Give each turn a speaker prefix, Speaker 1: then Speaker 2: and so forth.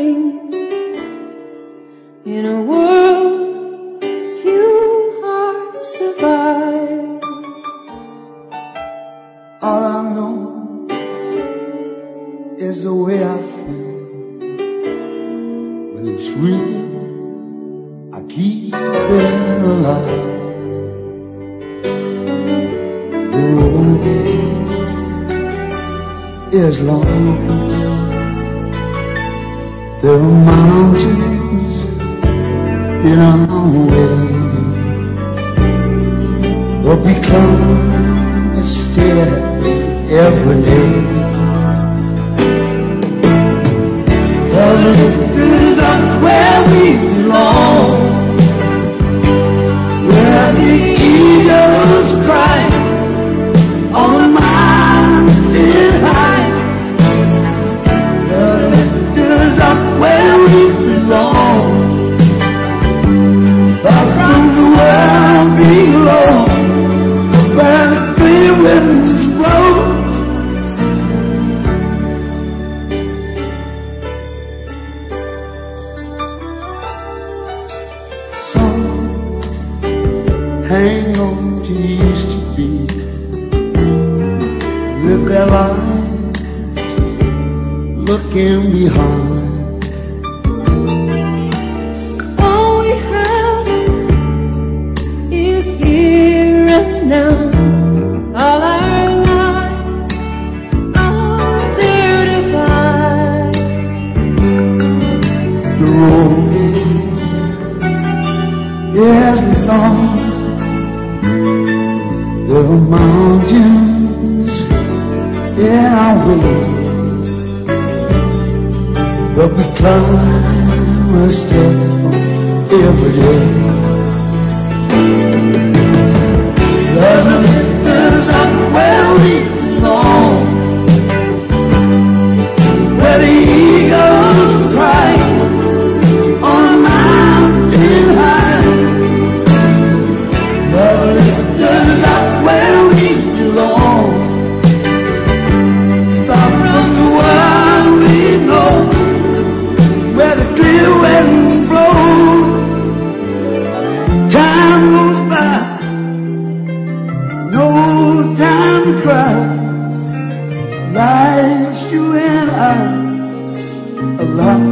Speaker 1: wings. In a world few hearts survive.
Speaker 2: All I know is the way I feel. When it's real, I keep it alive. The road is long. There are mountains in our way, but we climb a stair every day. The lift is up where we belong, where the eagles cry on the mountain high. The lift is up where we belong, far from the world below, where the clear winds blow. Hang on to used to be, live their lives looking behind.
Speaker 1: All we have is here and now. All our lives are there to guide.
Speaker 2: The road is long. There are mountains in our way, but we climb a step every day. Love lift us up where we belong, where the eagles cry on a mountain high. Love lift us up where we belong, far from the world we know, where the clear winds blow. Time goes by, no time to cry. Life's you and I alive.